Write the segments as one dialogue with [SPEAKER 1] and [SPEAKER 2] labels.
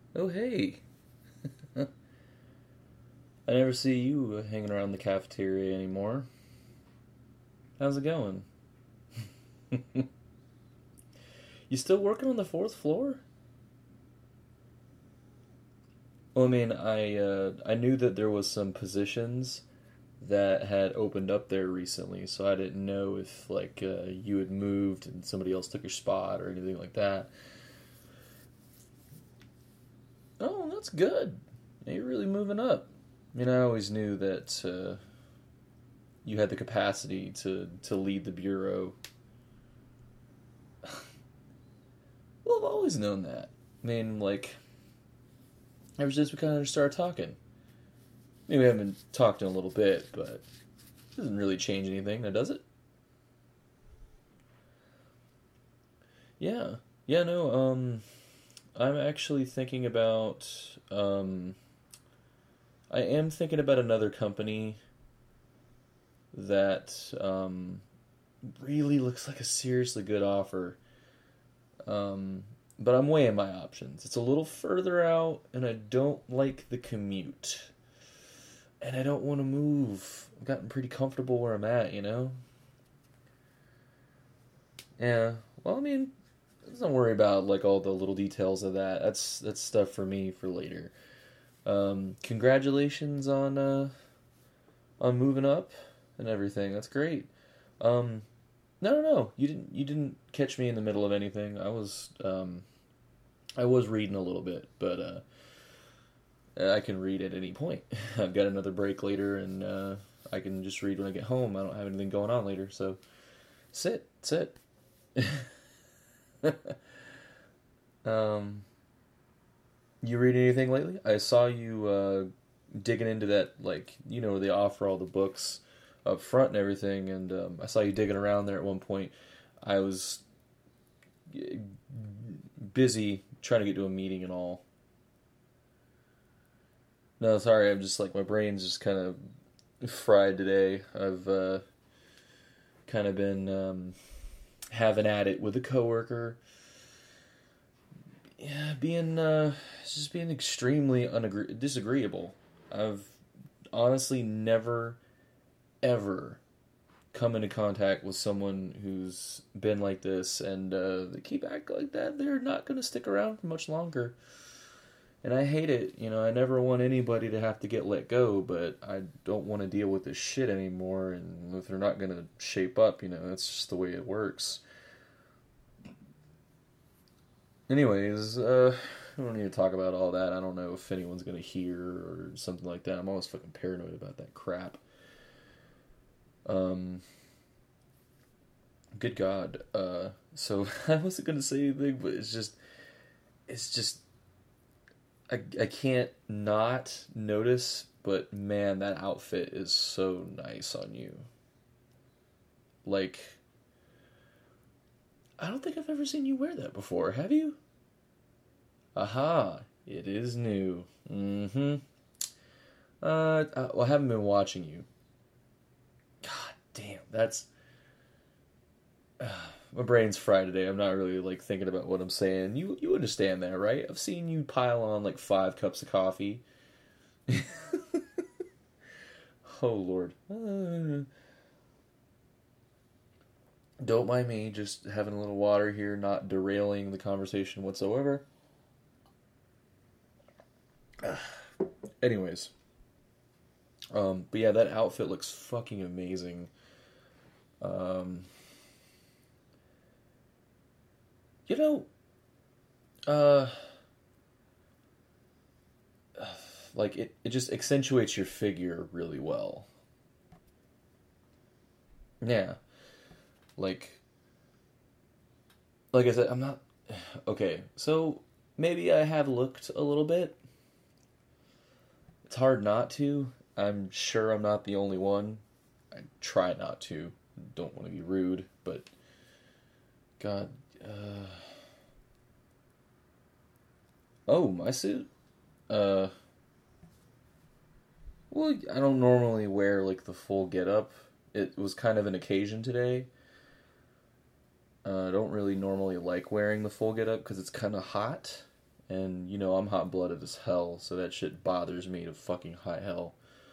[SPEAKER 1] Oh, hey. I never see you hanging around the cafeteria anymore. How's it going? You still working on the fourth floor? Well, I knew that there was some positions that had opened up there recently, so I didn't know if you had moved and somebody else took your spot or anything like that. Oh, that's good. Yeah, you're really moving up. I always knew that you had the capacity to lead the bureau. Well, I've always known that. Ever since we kind of started talking. Maybe we haven't talked in a little bit, but it doesn't really change anything, now does it? Yeah. Yeah, no, I'm actually thinking about, I am thinking about another company that, really looks like a seriously good offer. Um, but I'm weighing my options. It's a little further out, and I don't like the commute. And I don't want to move. I've gotten pretty comfortable where I'm at? Yeah. Well, let's not worry about all the little details of that. That's stuff for me for later. Congratulations on moving up and everything. That's great. Um, no, no, no. You didn't catch me in the middle of anything. I was reading a little bit, but I can read at any point. I've got another break later, and I can just read when I get home. I don't have anything going on later, so sit. um, you read anything lately? I saw you digging into that, where they offer all the books up front and everything, and I saw you digging around there at one point. I was busy trying to get to a meeting and all. No, sorry, I'm just my brain's just kind of fried today. I've kind of been having at it with a coworker. Yeah, just being extremely disagreeable. I've honestly never ever come into contact with someone who's been like this, and they keep acting like that. They're not going to stick around for much longer. And I hate it. I never want anybody to have to get let go, but I don't want to deal with this shit anymore. And if they're not going to shape up, that's just the way it works. Anyways, I don't need to talk about all that. I don't know if anyone's going to hear or something like that. I'm always fucking paranoid about that crap. Um, Good God. So I wasn't going to say anything, but it's just, I can't not notice, but man, that outfit is so nice on you. Like, I don't think I've ever seen you wear that before. Have you? Aha, it is new. Mm-hmm. Well, I haven't been watching you. God damn, that's my brain's fried today. I'm not really thinking about what I'm saying. You understand that, right? I've seen you pile on 5 cups of coffee. Oh Lord. Don't mind me, just having a little water here, not derailing the conversation whatsoever. Anyways, but yeah, that outfit looks fucking amazing. Um, you know, uh, it just accentuates your figure really well. Yeah, like like I said, I'm not okay. So maybe I have looked a little bit. It's hard not to. I'm sure I'm not the only one. I try not to. Don't want to be rude, but God. Oh, my suit. Uh, well, I don't normally wear the full get up. It was kind of an occasion today. I don't really normally like wearing the full get up because it's kind of hot, And, you know, I'm hot-blooded as hell, so that shit bothers me to fucking high hell.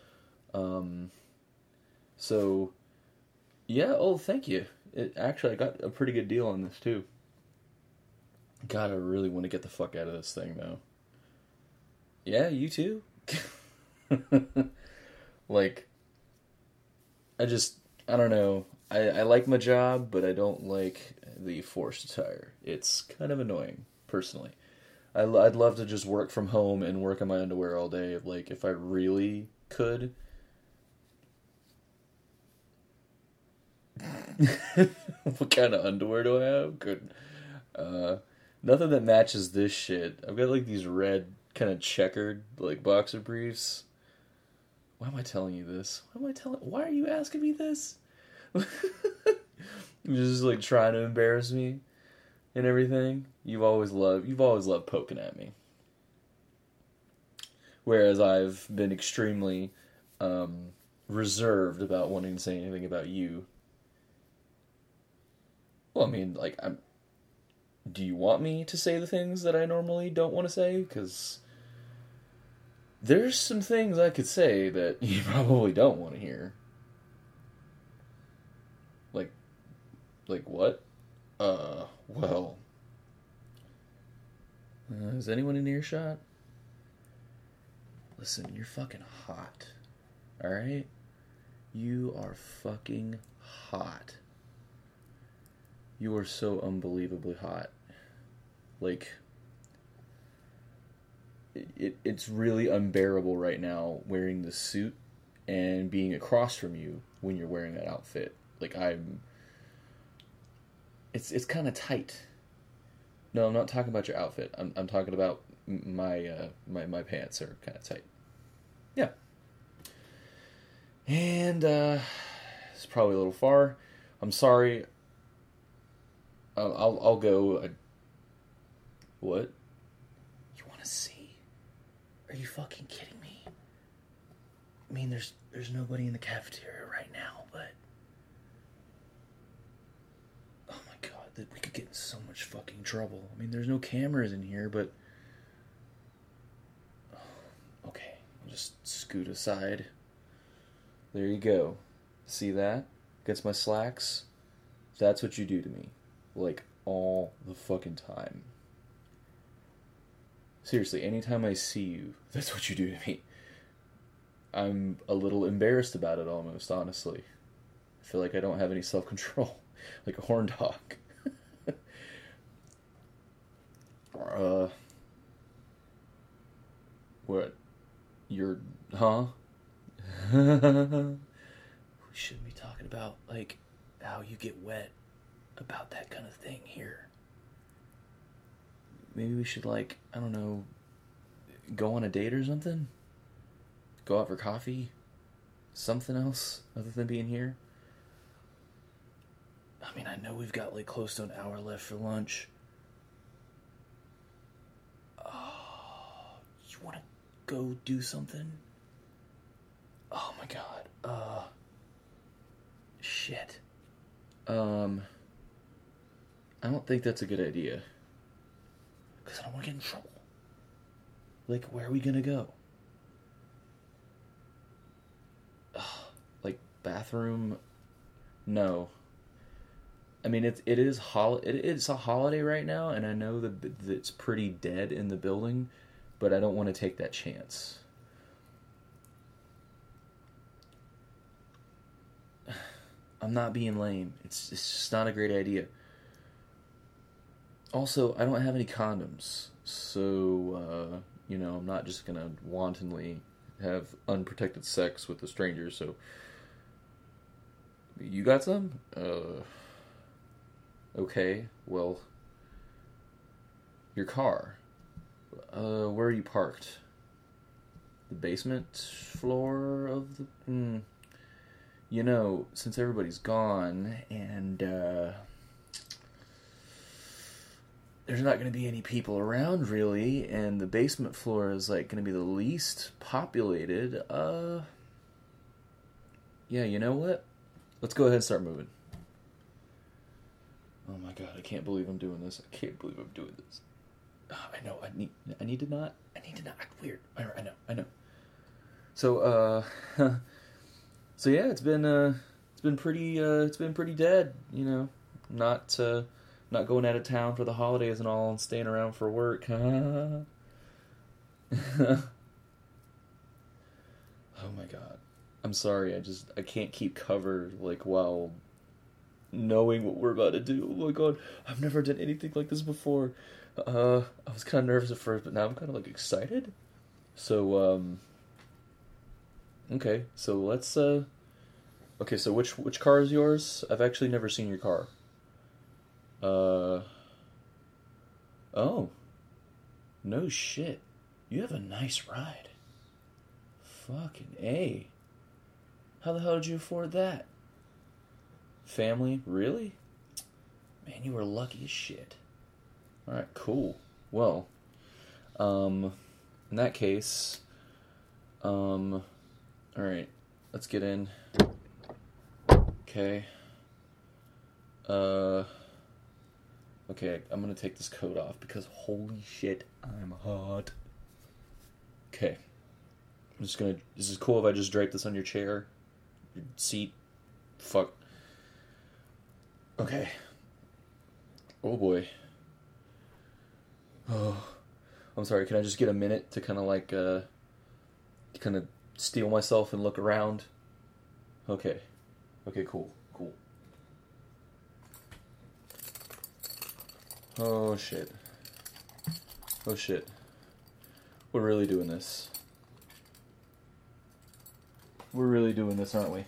[SPEAKER 1] So, yeah, oh, thank you. Actually, I got a pretty good deal on this, too. God, I really want to get the fuck out of this thing, though. Yeah, you too? Like, I don't know. I like my job, but I don't like the forced attire. It's kind of annoying, personally. I'd love to just work from home and work in my underwear all day, like, if I really could. What kind of underwear do I have? Good. Nothing that matches this shit. I've got, like, these red, kind of checkered, like, boxer briefs. Why am I telling you this? Why are you asking me this? You're just, like, trying to embarrass me and everything. You've always loved poking at me. Whereas I've been extremely reserved about wanting to say anything about you. Well, I mean, like, do you want me to say the things that I normally don't want to say? Because there's some things I could say that you probably don't want to hear. Like what? Well. Is anyone in earshot? Listen, you're fucking hot. Alright? You are fucking hot. You are so unbelievably hot. Like, it's really unbearable right now wearing the suit and being across from you when you're wearing that outfit. Like, it's kind of tight. No, I'm not talking about your outfit. I'm talking about my pants are kind of tight. Yeah. And it's probably a little far. I'm sorry. I'll go. What? You want to see? Are you fucking kidding me? I mean, there's nobody in the cafeteria right now, but oh my god, that we could get in so much fucking trouble. I mean, there's no cameras in here, but okay, I'll just scoot aside. There you go. See that? Gets my slacks. That's what you do to me. Like, all the fucking time. Seriously, anytime I see you, that's what you do to me. I'm a little embarrassed about it almost, honestly. I feel like I don't have any self-control. Like a horn dog. What? Huh? We shouldn't be talking about, like, how you get wet about that kind of thing here. Maybe we should, like, I don't know, go on a date or something? Go out for coffee? Something else other than being here? I mean, I know we've got, like, close to an hour left for lunch. Oh, you want to go do something? Oh my god. Shit. I don't think that's a good idea. Because I don't want to get in trouble. Like, where are we gonna go? Like, bathroom? No. I mean, it's a holiday right now, and I know that it's pretty dead in the building, but I don't want to take that chance. I'm not being lame. It's just not a great idea. Also, I don't have any condoms, so, I'm not just gonna wantonly have unprotected sex with a stranger, so... You got some? Okay, well... Your car. Where are you parked? The basement floor of the... since everybody's gone, and, there's not going to be any people around, really, and the basement floor is, like, going to be the least populated, yeah, you know what? Let's go ahead and start moving. Oh my god, I can't believe I'm doing this. I need to not act weird. I know. So, so yeah, it's been pretty dead, you know. Not, not going out of town for the holidays and all and staying around for work. Oh my god. I'm sorry, I can't keep cover, like, while knowing what we're about to do. Oh my god, I've never done anything like this before. I was kind of nervous at first, but now I'm kind of, like, excited. So, okay, so let's, okay, so which car is yours? I've actually never seen your car. Oh. No shit. You have a nice ride. Fucking A. How the hell did you afford that? Family? Really? Man, you were lucky as shit. Alright, cool. Well, in that case, alright, let's get in. Okay. Okay, I'm gonna take this coat off because holy shit, I'm hot. Okay. I'm just gonna... Is it cool if I just drape this on your chair? Your seat? Fuck. Okay. Oh boy. Oh. I'm sorry, can I just get a minute to kind of like, kind of steel myself and look around? Okay. Okay, cool. Cool. Oh shit. Oh shit. We're really doing this. We're really doing this, aren't we?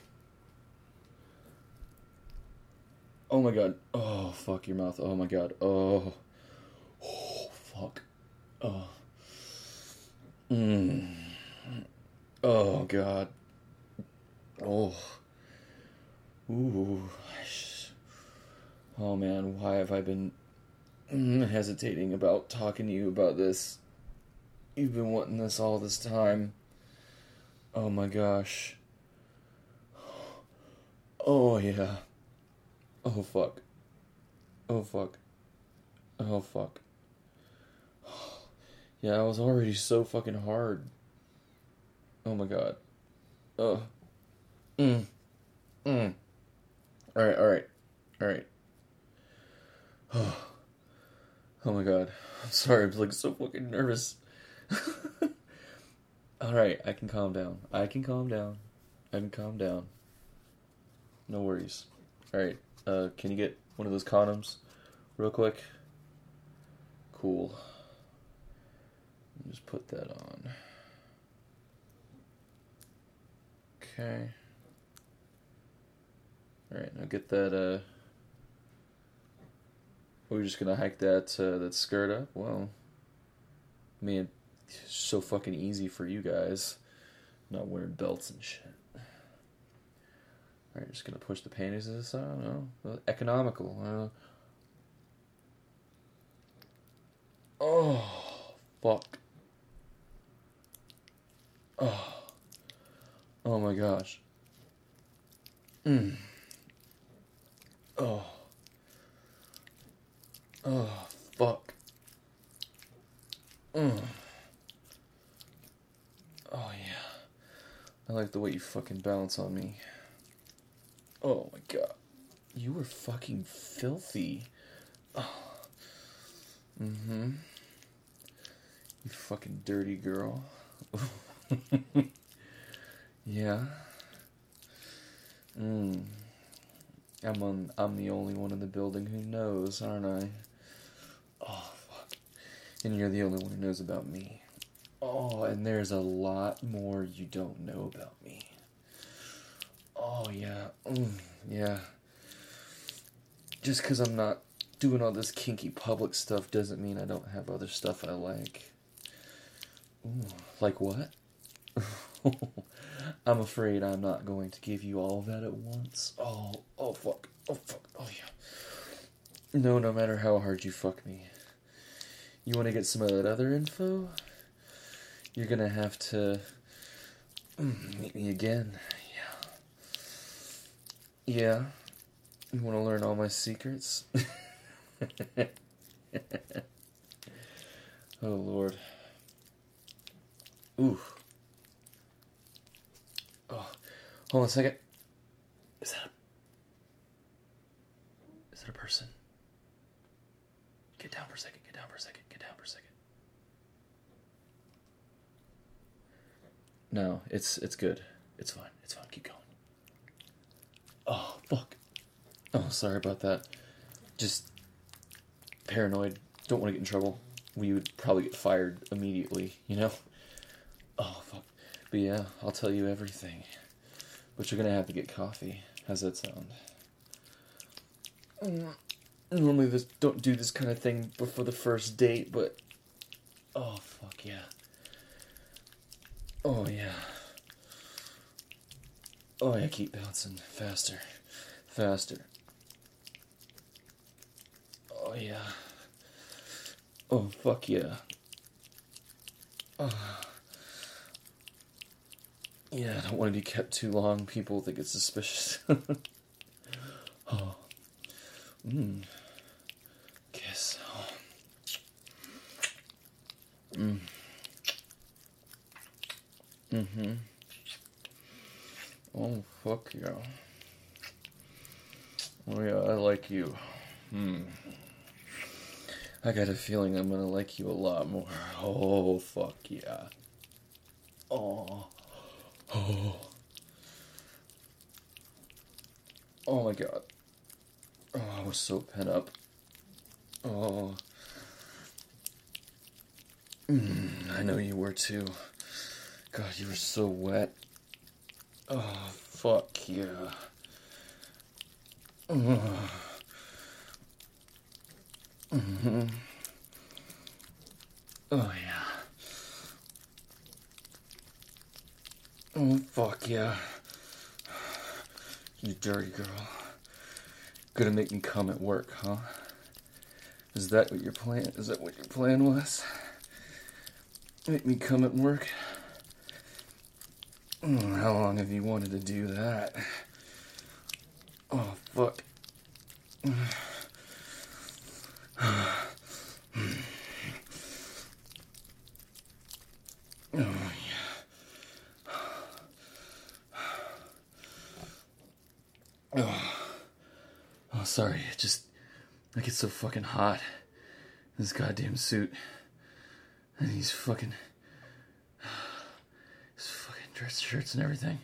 [SPEAKER 1] Oh my god. Oh, fuck your mouth. Oh my god. Oh. Oh, fuck. Oh. Oh god. Oh. Ooh. Oh man, why have I been hesitating about talking to you about this? You've been wanting this all this time. Oh my gosh. Oh yeah. Oh fuck. Oh fuck. Oh fuck. Yeah, I was already so fucking hard. Oh my god. Ugh. Alright. Oh my god. I'm sorry, I'm like so fucking nervous. Alright, I can calm down. I can calm down. No worries. Alright, can you get one of those condoms real quick? Cool. Just put that on. Okay. Alright, now get that, we're just gonna hike that, that skirt up? Well, I mean, it's so fucking easy for you guys. Not wearing belts and shit. Alright, just gonna push the panties to the side. I don't know. Economical. Oh, fuck. Oh my gosh. Oh, fuck. Oh yeah. I like the way you fucking bounce on me. Oh my god. You were fucking filthy. Oh. You fucking dirty girl. Yeah. I'm the only one in the building who knows, aren't I? Oh, fuck. And you're the only one who knows about me. Oh, and there's a lot more you don't know about me. Oh, yeah. Yeah. Just because I'm not doing all this kinky public stuff doesn't mean I don't have other stuff I like. Ooh, like what? I'm afraid I'm not going to give you all of that at once. Oh fuck. Oh yeah. No matter how hard you fuck me. You want to get some of that other info? You're gonna have to meet me again. Yeah. You want to learn all my secrets? Oh, Lord. Ooh. Oh, hold on a second. Is that a person? Get down for a second. Get down for a second. Get down for a second. No, it's good. It's fine. It's fine. Keep going. Oh, fuck. Oh, sorry about that. Just paranoid. Don't want to get in trouble. We would probably get fired immediately, you know? Oh, fuck. But yeah, I'll tell you everything. But you're gonna have to get coffee. How's that sound? Normally don't do this kind of thing before the first date, but... Oh, fuck yeah. Oh, yeah. Oh, yeah, keep bouncing. Faster. Faster. Oh, yeah. Oh, fuck yeah. Yeah, I don't want to be kept too long. People think it's suspicious. Oh. Kiss. Oh. Oh, fuck yeah. Oh, yeah, I like you. I got a feeling I'm gonna like you a lot more. Oh, fuck yeah. Oh. Oh. Oh my god. Oh, I was so pent up. Oh. I know you were too. God, you were so wet. Oh, fuck yeah. Oh. Oh, yeah. Oh, fuck yeah. You dirty girl. Gonna make me come at work, huh? Is that what your plan was? Make me come at work? How long have you wanted to do that? Oh, fuck. Oh, yeah. Oh, sorry. I get so fucking hot in this goddamn suit. And these fucking dress shirts and everything.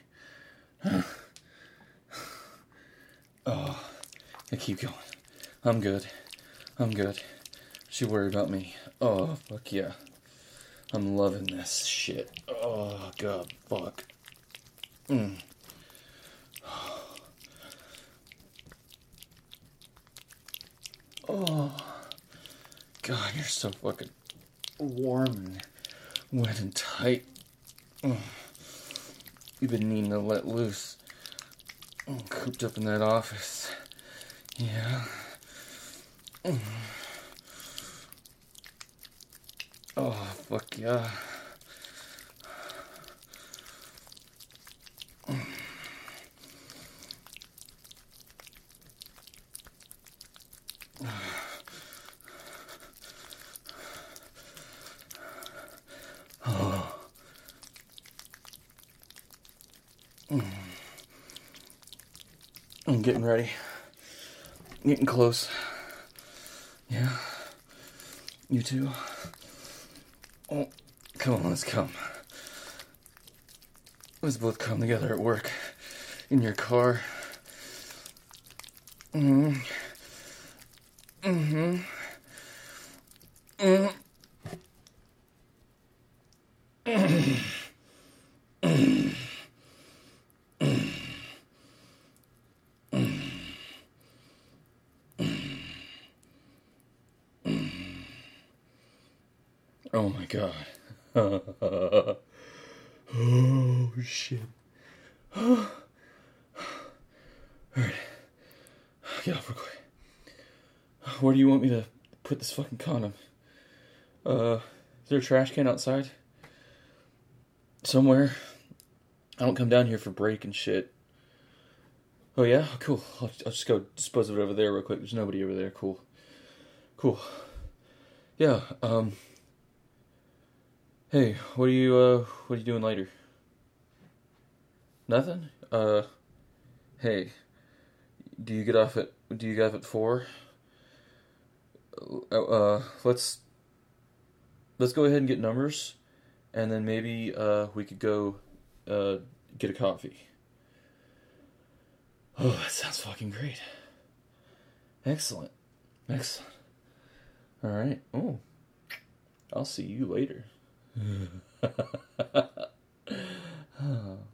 [SPEAKER 1] Oh, I keep going. I'm good. Don't you worry about me. Oh, fuck yeah. I'm loving this shit. Oh, God, fuck. Oh, God, you're so fucking warm and wet and tight. You've been needing to let loose. Cooped up in that office. Yeah. Oh, fuck yeah. I'm getting ready. Getting close. Yeah. You too? Oh, come on, let's come. Let's both come together at work. In your car. Oh my god. Oh shit. Alright. Get off real quick. Where do you want me to put this fucking condom? Is there a trash can outside? Somewhere? I don't come down here for break and shit. Oh yeah? Cool. I'll just go dispose of it over there real quick. There's nobody over there. Cool. Yeah, Hey, what are you doing later? Nothing? Hey, do you get off at 4? Let's go ahead and get numbers, and then maybe, we could go, uh, get a coffee. Oh, that sounds fucking great. Excellent. Excellent. Alright. Oh, I'll see you later.